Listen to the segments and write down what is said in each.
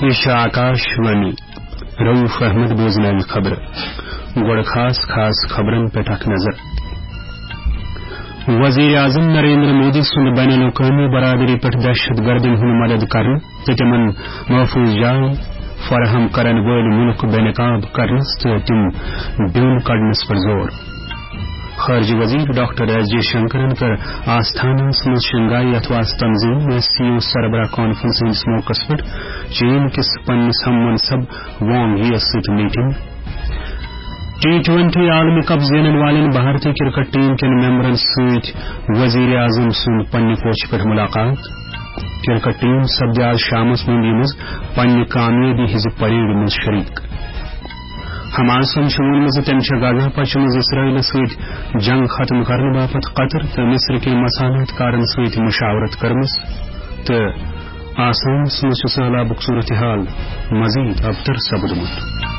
یہ آکاشوانی روف احمد بوزن خبر گوڑ خاص خبرن پہ اخ نظر وزیر اعظم نریندر مودی سند بین الاقوامی برادری پہ دہشت گردن ہند مدد کرنے تو تمن محفوظ جائے فراہم کرن ول ملک بے نقاب کرنس تو تم بیون کڑنس پر زور خارجہ وزیر ڈاکٹر ایس جے شنکرن کر آستانہ من شنگائی اتواس تنظیم SCO سربراہ کانفرنس ہندس موقع پہ چین کس پنس ہم منصب وانگ یس ست میٹنگ T20 عالمی کپ زینن والن بھارتی کرکٹ ٹیم کن ممبرن ست وزیر اعظم سند پنہ کوچ پہ ملاقات کرکٹ ٹیم سپدِ آز شامس ممبئی مز پنہ کامیابی ہز پریڈ مز شریک حماسن ون مز تم غزہ پچ مز اسرائیل ست جنگ ختم کرنے باپت قطر تو مصر کے مسالات کارن ست مشاورت کرمس تو آسام مز سہلابک صورتحال مزید ابتر سپدمت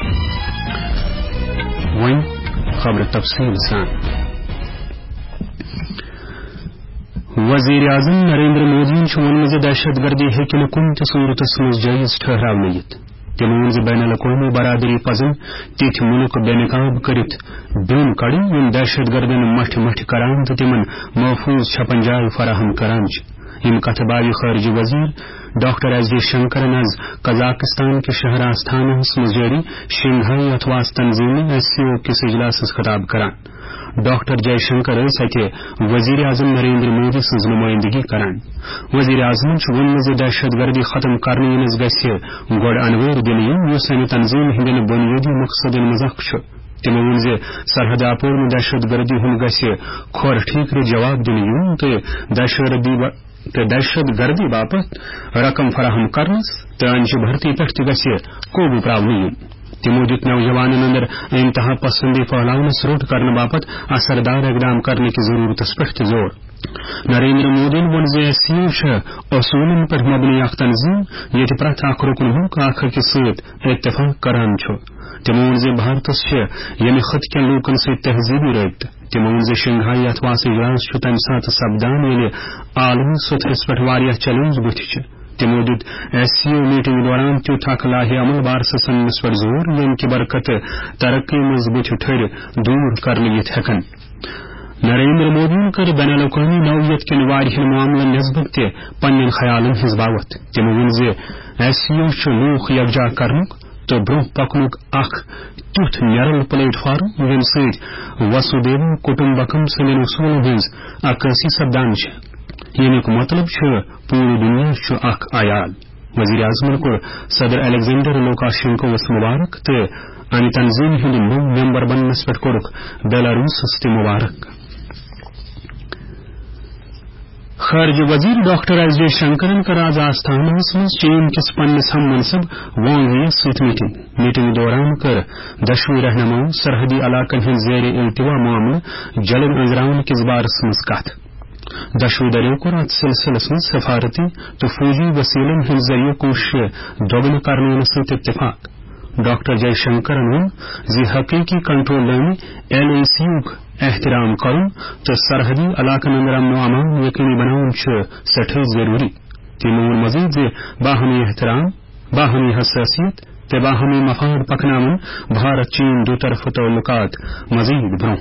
وين خبر تفصیل سان وزیر اعظم نریندر مودی ون دہشت گردی ہیکہ کن تہ صورتس مز جائز ٹھہراونہ یت تمو ون بین الاقوامی برادری پزن تتھ ملک بے نقاب کرت بیون کڑن یم دہشت گردن مٹھ مٹھ کران تو تمن محفوظ چھپن جائے فراہم کران یم کتھ بائے خارجہ وزیر ڈاکٹر ایس جے شنکرن از قزاقستان کے شہر آستانہ مز جاری شنگھائی اتواس تنظیم SCO کس اجلاس خطاب کران ڈاکٹر جے شنکر اتہ وزیر اعظم نریندر مودی سز نمائندگی کران وزیر اعظم ون دہشت گردی ختم کرنے ینس گھ گوڑ انویر دن اس تنظیم ہندین بنیادی مقصد مز تمو ون سرحد اپور میں دہشت گردی ہند گھ کھور ٹھیک جواب دن تو دہشت گردی باپت رقم فراہم کرنس تو انچہ بھرتی پہ تہ قوبو پراؤن تمو دت نوجوانن اندر انتہا پسندی پھیلاونس روٹ کرنے باپت اثردار اقدام کرنے کی ضرورت پہ زور نریندر مودی ون SCO اصولن پر مبنی اخ تنظیم یہ پریت اخ رکن ملک اخ أکس ست اتفاق کران تمو ون بھارتس یمہ خط کن لوکن ست تہذیبی رابطہ تمو ون شنگھائی اتواس اجلاس تمہ سات سپدان یل عالمی سطحس پہ چیلنج بت تمو دت SCO میٹنگ دوران تیت اخ لاہہ عمل بارس سنس پہ زور یم کہ برکت ترقی مز بت ٹھر دور کرنے یت ہیکن نریندر مودی کر بین الاقوامی نوعیت کن واریہن معاملن نسبت تہ پنن خیالن ہز باوت تمو ون SCO لوک یکجا کرنک تو برو پکنک اخ تیت نیرل پلیٹ فارم یم ست وسودیو کٹمبکم سندین اصولن ہز عکاسی سپدان یمیک مطلب پورے دنیا اخ عیال وزیر اعظم کور صدر الیگزینڈر لوکاشینکوس مبارک تو امہ تنظیم ہند نو ممبر بننس پہ کورک بیلاروسس تہ مبارک خارجہ وزیر ڈاکٹر ایس جے شنکرن کر آز آستانہ مز چین کس پنس ہم منصب وانگ یس ست میٹنگ دوران کر دشوی رہنماؤں سرحدی علاقن ہند زیر التوا معاملہ جلن انزراون کس بارس مز کت دشوی دریو کور ات سلسلس مز سفارتی تو فوجی وسیلن ہند ذریعہ کوشش دوگن کرنے ست اتفاق ڈاکٹر جے شنکرن ون حقیقی کنٹرول لانی LAC احترام کرن تو سرحدی علاقن اندر امن و امان یقینی بناون سٹھے ضروری تمو مزید باہمی احترام باہمی حساسیت تو باہمی مفاد پکناون بھارت چین دو طرف تعلقات مزید برو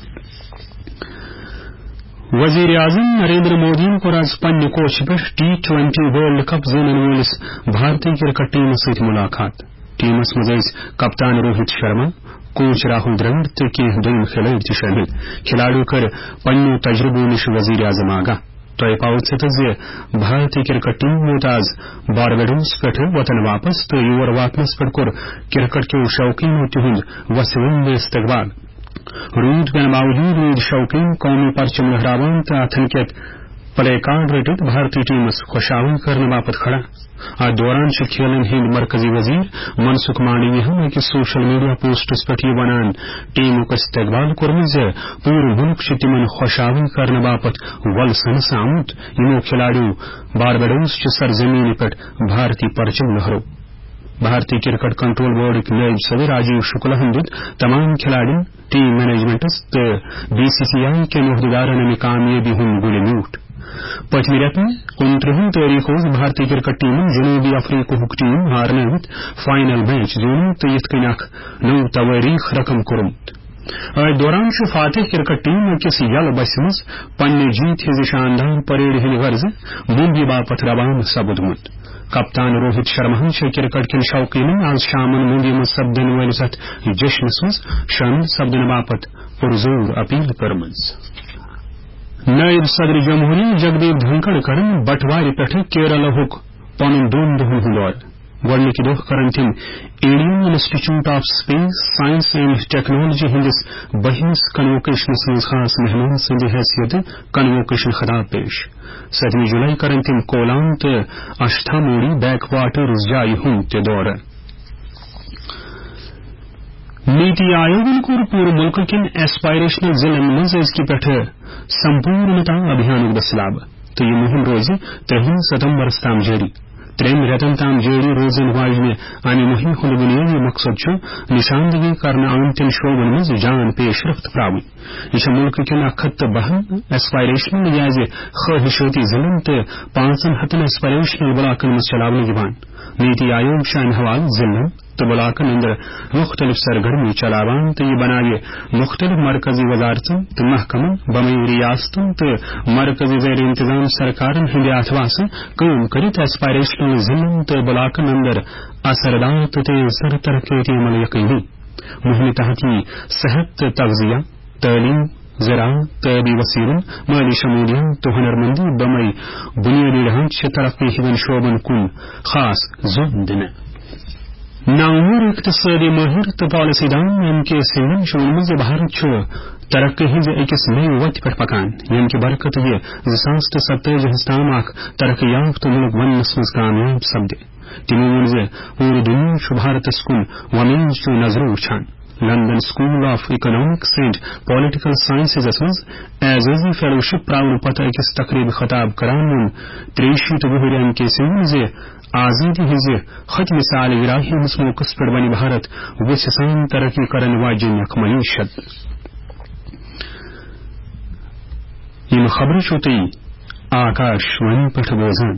وزیر اعظم نریندر مودی کو آز پنہ کوچ پہ T20 ورلڈ کپ زینن ولس بھارتی کرکٹ ٹیم ست ملاقات ٹیمس مز کپتان روہت شرما کوچ راہل ڈراوڈ تو کینہ دویم کھلاڑی تہ شامل کھلاڑیوں کر پنو تجربو نش وزیر اعظم آگاہ تہ پاؤت بھارتی کرکٹ ٹیم ووت آز باربیڈوس پہ وطن واپس تو یور واتنس پہ کور کرکٹ کیو شوقینوں تہند وسیع استقبال رود کن باوجود رود شوقین قومی پرچم لہراوان تو اتھن کت پلے کارڈ رٹت بھارتی ٹیمس خوشاوی کرنے باپت کھڑا ات دوران کھیلن ہند مرکزی وزیر منسکھ مانڈوی ہم اکس سوشل میڈیا پوسٹس پہ یہ ونان ٹیمک استقبال کورمت پور ملک تمن خوشاوی کرنے باپت ولسنس آمت یمو کھلاڑیوں باربیڈوس سرزمین پہ بھارتی پرچم لہرو بھارتی کرکٹ کنٹرول بورڈ نائب صدر راجیو شکلا ہند تمام کھلاڑین ٹیم مینجمنٹس تو BCCI کے عہدیدارن امہ کامیابی ہند گل میوٹ پتمہ رٮ۪تہٕ 29 تٲریخ اوس بھارتی کرکٹ ٹیمن جنوبی افریقہُک ٹیم ہارنٲوِتھ فائنل میچ زیوٗنمُت تہٕ یِتھ کٔنۍ اکھ نوٚو توٲریٖخ رقم کوٚرمُت. أتھۍ دوران چھُ فاتح کرکٹ ٹیم أکِس یلہٕ بسہِ منٛز پننہِ جیٖتہِ ہٕنٛزِ شاندار پریڈ ہٕنٛدِ غرضہٕ ممبئی باپتھ روانہٕ سپُدمُت. کپتان روہت شرماہن چھِ کرکٹ کٮ۪ن شوقیٖنن آز شامن ممبئی منٛز سپدن وٲلِس اتھ جشنس منٛز شٲمِل سپدنہٕ باپتھ پُرزور اپیل کٔرمٕژ. نائب صدر جمہوریہ جگدیپ دھنکڑ کرن بٹوارِ پٮ۪ٹھٕ کیرلہُک پنُن 2 دۄہن ہُنٛد دورٕ. گۄڈنِکہِ دۄہ کرن تِم Indian institute of space science and technology ہندِس 12ہمِس کنووکیشنس منٛز خاص مہمان سٕنٛدِ حیثیتہٕ کنووکیشن خطاب پیش. 7 جولائی کرن تِم کولام تہٕ اشتھاموڑی بیک واٹرز جایہِ ہُنٛد تہِ دورٕ. نیتی آیوگن کوٚر پوٗرٕ مُلکہٕ کٮ۪ن ایسپائریشنل ضِلعن منٛز أزکہِ پٮ۪ٹھٕ سمپوٗرنتا ابھیانُک دٔسِلاب تہٕ یہِ مُہِم روزِ 3 ستمبرس تام جٲری. 3 رٮ۪تن تام جٲری روزن واجنہِ امہِ مُہِمہِ ہُنٛد بُنیٲدی مقصد چھُ نشاندہی کرنہٕ آمتٮ۪ن شعبن منٛز جان پیش رفت تراوٕنۍ. یہِ چھےٚ مُلکہٕ کٮ۪ن 112 ایسپائریشنل یازِ خواہشٲتی ضِلعن تہٕ 500 ایسپائریشنل بلاکن منٛز چلاونہٕ یِوان. نیتی آیوگ چھُ امہِ حوالہٕ ضِلعن تہٕ بلاکن اندر مختلف سرگرمی چلاوان تہٕ یہِ بناوِ مختلف مرکزی وزارتن تہٕ محکمن بمے ریاستن تہٕ مرکزی زیر انتظام سرکارن ہٕنٛدِ اتھواسہٕ کٲم کٔرِتھ ایسپائریشنل ضِلعن تہٕ بلاکن اندر اثردار تہٕ تیز تر ترقیاتی عمل یقینی. مہمہِ تحت یی صحت تہٕ تغذیہ، تعلیم، زراعت، طبی وسیلن، مالی شمولیت تہٕ ہنرمندی بمے بنیادی ڈھانچہ ترقی ہٕنٛدٮ۪ن شعبن کُن خاص زور دِنہٕ. نامور اقتصادی ماہر تہٕ پالیسی دان ایم کے سنگھن چھُ ووٚنمُت زِ بھارت چھُ ترقی ہٕنٛزِ أکِس نٔوِ وتہِ پٮ۪ٹھ پکان ییٚمہِ کہِ برکتہٕ یہِ 2027 تام اکھ ترقی یافتہ مُلک بننس منٛز کامیاب سپدِ. تِمو ووٚن زِ پوٗرٕ دُنیا چھُ بھارتس کُن وۄمیزچو نظرو وُچھان. London school of economics and political سائنسزس منٛز اعزازی فیلوشپ پراونہٕ پتہٕ أکِس تقریبہِ خطاب کران ووٚن 63 وُہُر ایم کے سنگھن زِ آزادی ہٕنٛزِ خط مثال گراہی ہٕنٛدِس موقعس پٮ۪ٹھ بنہِ بھارت وُژھِ سان ترقی کرن واجیٚنۍ اکھ معیشت. یِم خبرٕ چھِو تُہۍ آکاش وانی پٮ۪ٹھ بوزان.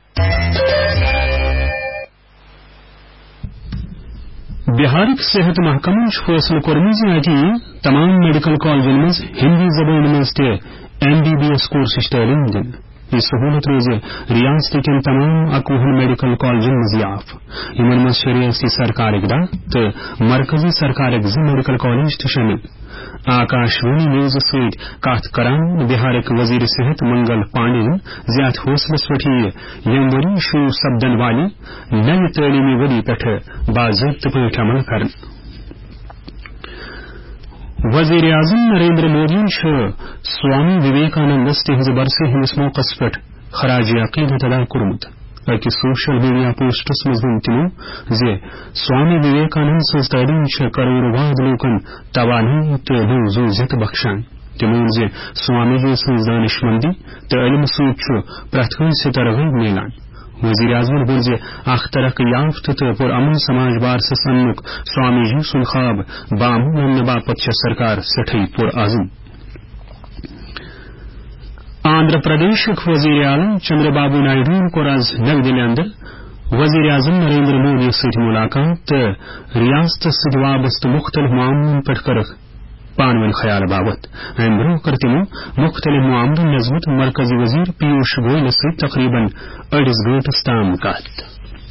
بہارک صحت محکمن چھُ فٲصلہٕ کوٚرمُت زِ اتہِ یی تمام میڈیکل کالجن منٛز ہندی زبانہِ منٛز تہِ MBBS کورسٕچ تعلیٖم دِنہٕ. یہ سہولت روزِ ریاست کٮ۪ن تمام 21 میڈیکل کالجن منٛز یاف. یِمن منٛز چھِ ریاستی سرکارٕکۍ 10 تہٕ مرکزی سرکارٕکۍ 2 میڈیکل کالج تہِ شٲمِل. آکاشوانی نیوز سۭتۍ کتھ کران بہارٕکۍ وزیر صحت منگل پانڈے زِ اتھ فٲصلس پٮ۪ٹھ یِیہِ ییٚمہِ ؤرۍ شروع سپدن والہِ نوِ تعلیمی ؤری پٮ۪ٹھٕ باضٲبطہٕ پٲٹھۍ عمل کرنہٕ. وزیر اعظم نریندر مودی چھُ سوامی وویکانندس تہنٛزِ برسہِ ہٕنٛدِس موقعس پٮ۪ٹھ خراج عقیدت ادا کوٚرمُت. أکِس سوشل میڈیا پوسٹس منٛز ووٚن تِمو زِ سوامی وویکانند سٕنٛز تعلیٖم چھےٚ کرور واد لوٗکن توانٲیی تہٕ نوٚو زُو زیٚتہٕ بخشان. تِمو ووٚن زِ سوامی جی سٕنٛز دانشمندی تہٕ علمہٕ سۭتۍ چھُ پرٛٮ۪تھ کٲنٛسہِ ترغیب میلان. وزیر اعظمن ووٚن زِ اکھ ترقی یافتہ تہٕ پُرامن سماج وارثس اننُک سوامی جی سُنٛد خواب بامون اننہٕ باپتھ چھےٚ سرکار سٮ۪ٹھٕے پُرعزم. آندھرا پردیشُک وزیر اعلیٰ چندر بابو نائیڈوَن کوٚر آز نئی دِلہِ اندر وزیر اعظم نریندر مودی سۭتۍ مُلاقات تہٕ ریاستس سۭتۍ وابستہٕ مختلف معاملن پٮ۪ٹھ کٔرٕکھ پانہٕ خیال باوت. امہِ برٛونٛہہ کٔر تِمو مختلف معاملن نسبت مرکزی وزیر پیوش گویلس سۭتۍ تقریباً 2 گٲنٛٹس تام کتھ.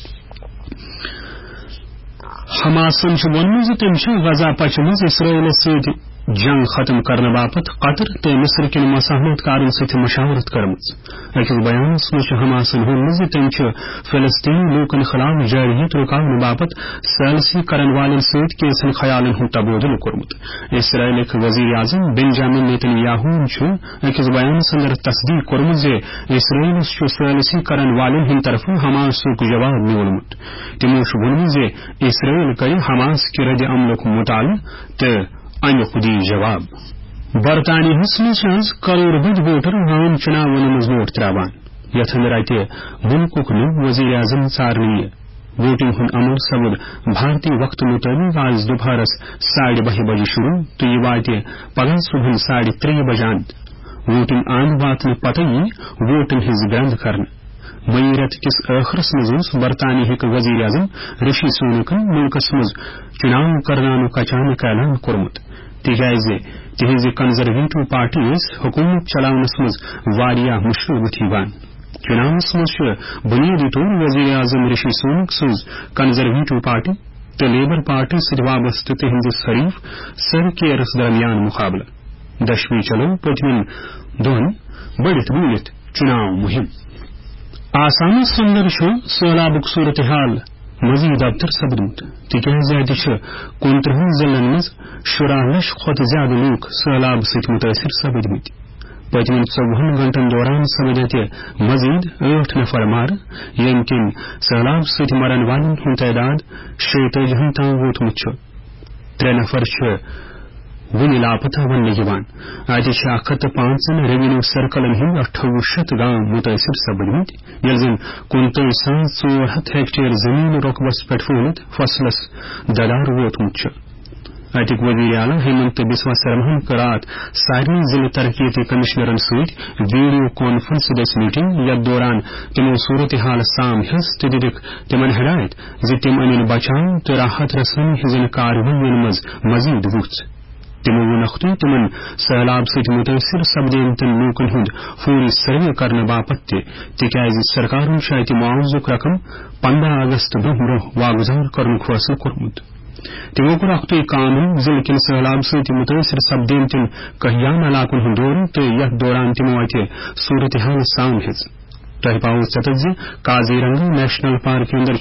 حماسن چھُ ووٚنمُت زِ تٔمۍ چھُ غزہ پچہِ منٛز اسرائیلس سۭتۍ جنگ ختم کرنہٕ باپتھ قطر تہٕ مصر کٮ۪ن مساہمت کارن سۭتۍ مشاورت کٔرمٕژ. أکِس بیانس منٛز چھُ حماسن ووٚنمُت زِ تٔمۍ چھُ فلسطیٖنی لوٗکن خلاف جارحیت رُکاونہٕ باپتھ ثالثی کرن والٮ۪ن سۭتۍ کینٛژن خیالن ہُنٛد تبادلہٕ کوٚرمُت. اسرائیلٕکۍ وزیر اعظم بنجامن نیتن یاہوٗن چھُ أکِس بیانس اندر تصدیق کوٚرمُت زِ اسرائیلس چھُ ثالثی کرن والٮ۪ن ہٕنٛدِ طرفہٕ حماسُک جواب میوٗلمُت. تِمو چھُ ووٚنمُت زِ اسرائیل کرِ حماس کہِ رد عملُک مطالعہٕ تہٕ امیُک دی جواب. برطانیہس منٛز چھِ آز کرور بٔدۍ ووٹر عام چُناون منٛز ووٹ تراوان یتھ اندر اتہِ مُلکُک نوٚو وزیر اعظم ژارنہٕ یِیہِ. ووٹنگ ہُنٛد عمل سپُد بھارتی وقتہٕ مُطٲبق آز دُپہرس 12:30 بجے شروع تہٕ یہِ واتہِ پگہہ صبحن 3:30 بجے اند. ووٹن اند واتن پتہ ووٹن ہز گرند کرنے مئی رت کس ٲخرس مز برطانیہ ہک وزیر اعظم رشی سونکن ملکس مز چناو کرنانک اچانک اعلان کورمت تکیاز تہذ کنزرویٹو پارٹی حکومت چلاونس مز واریاہ مشکل وتھان چناوس مز بنیادی طور وزیر اعظم رشی سونک سز کنزرویٹو پارٹی تو لیبر پارٹی ست وابستہ تہندس حریف سر کیئرس درمیان مقابلہ دشویں چلو پتمن دون بڑھت بولت چناو مہم آسامس اندر سہلابک صورتحال مزید ابتر سپدمت تکیاز اتہ 29 ضلعن مز 10 لچھ کھت زیادہ لوک سہلاب ست متاثر سپدمت پتمن 24 گھنٹن دوران سپد اتہ مزید 8 نفر مار یم کن سہلاب ست مرن والن ہند تعداد 46 تام ووتمت 3 نفر ون لاپتہ ون اتہ 105 ریونیو سرکلن ہند 2800 گام متاثر سپدمت یل زن 29,400 ہیکٹیر زمین رقبس پہ پھہلت فصلس ددار ووتمت اتک وزیر اعلی ہیمنت بسوا سرماہن کر رات سارے ضلع ترقیتی کمشنرن ست ویڈیو کانفرنس دس میٹنگ یتھ دوران تمو صورتحال سام ہس تو دتک تمن ہدایت زِ تم انن بچاؤ تو راحت رسانی ہزن کاروائین مز مزید وچ تمو وونخت تمن سہلاب ست متاثر سپدیمتن لوکن ہند فوری سروے کرنے باپت تکیاز سرکارن اتہ معاوضک رقم 15 اگست برہ واگزار کرنک فیصلہ کورمت تمو کور اختوی قانون ضلع کن سہلاب ست متاثر سپدیمتن کہیان علاقن ہند دورہ تو یتھ دوران تمو اتہ صورتحال سام ہز تہ پاؤ ستت کازیرنگا نیشنل پارک اندر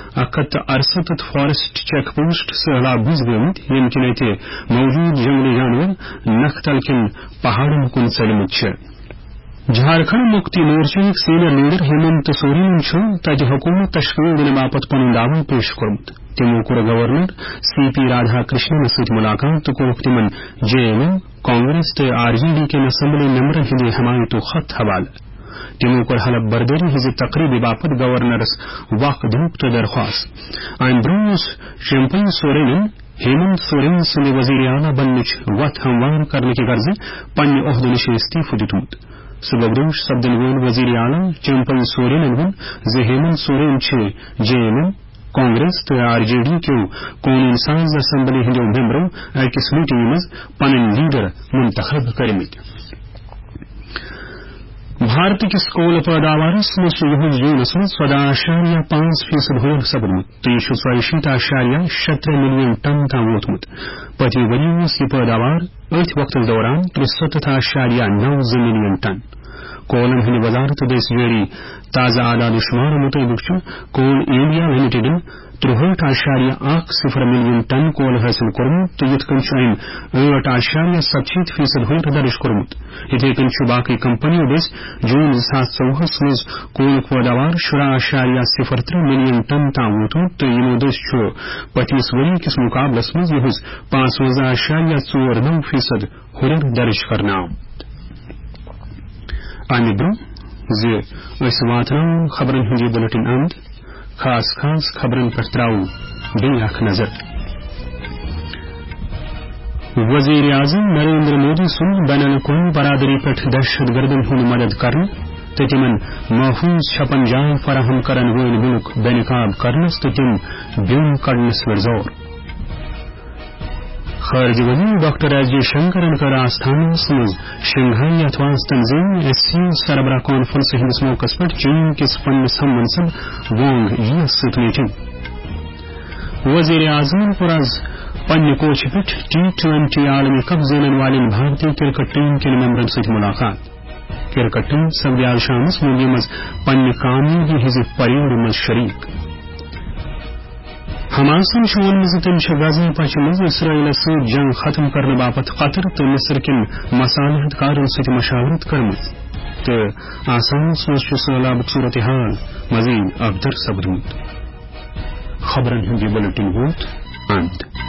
168 فارسٹ چیک پوسٹ سہلاب بز گمت یم کن اتہ موجود جنگلی جانور نکھ تل کن پہاڑن کن ژلمت جھارکھنڈ مکتی مورچہ سینئر لیڈر ہیمنت سورین تتہ حکومت تشکیل دن باپت پن دعوی پیش کورمت تمو کور گورنر CP رادھا کرشنن ست ملاقات تو کورک تمن JNM کانگریس تو RJD کن اسمبلی ممبرن ہند حمایت خط حوالہ تمو کور حلف بردری ہز تقریب باپت گورنرس وقت دنک تو درخواست ام برہ چمپئی سورین ہیمنت سورین سند وزیر اعلی بننچ وتھ ہموار کرنے کی غرض پنہ عہدہ نش استعفی دتمت صبح سپدن وول وزیر اعلی چمپئی سورین ون ز ہیمنت سورین JNM کانگریس تو RJD کیو قانون ساز اسمبلی ہندو ممبرو اکس میٹنگ مز پنن لیڈر منتخب کرمت بھارت کس کول پیداوارس مز جونس مز 14.5% ہور سپدمت تو یہ 67.73 ملین ٹن تام ووتمت پتہ وري یہ پیداوار ات وقت دوران 63.92 ملین ٹن کولن ہند وزارت دس جاری تازہ اعداد و شمار مطابق coal India limited 63.10 million ton coal حاصل کورمت تو یت کن 8.67% ہور درج کورمت اتھے کن باقی کمپنیوں دس جون 2024 مز کول پیداوار 10.03 ملین ٹن تام ووتمت تو یمو دس پتمس وری کس مقابلس مز یہ 55.49% ہور درج کرنا آمت امہ برہ واتن خبرن ہند بلٹن اند خاص خبرن پہ تراو بیٚیہِ اکھ نظر وزیر اعظم نریندر مودی سن بین الاقوامی برادری پہ دہشت گردن ہند مدد کرنے تو تمن محفوظ چھپن جائیں فراہم کرن ول ملک بے نقاب کرنس تو تم بیون کڑنس پہ زور خارجہ وزیر ڈاکٹر ایس جے شنکرن کر آستانس مز شنگھائی اتواز تنظیم SCO سربراہ کانفرنس ہندس موقع پہ چین کس پنس ہم منصب وانگ یی ست میٹنگ وزیر اعظم کور آز پنہ کوچ پہ T20 عالمی کپ زینن والن بھارتی کرکٹ ٹیم کن ممبرن ست ملاقات کرکٹ ٹیم سپدی آز شامس ممبئی مز پنہ کامیابی ہز پریڈ مز شریک حماسن ون تم غزہ پچہ مز اسرائیل ست جنگ ختم کرنے باپت قطر تو مصر کن مصالحت کارن ست مشاورت کرمت تو آسامس مز سہلابک صورتحال مزید ابتر سپدمت خبرن ہند بلٹن ووت اند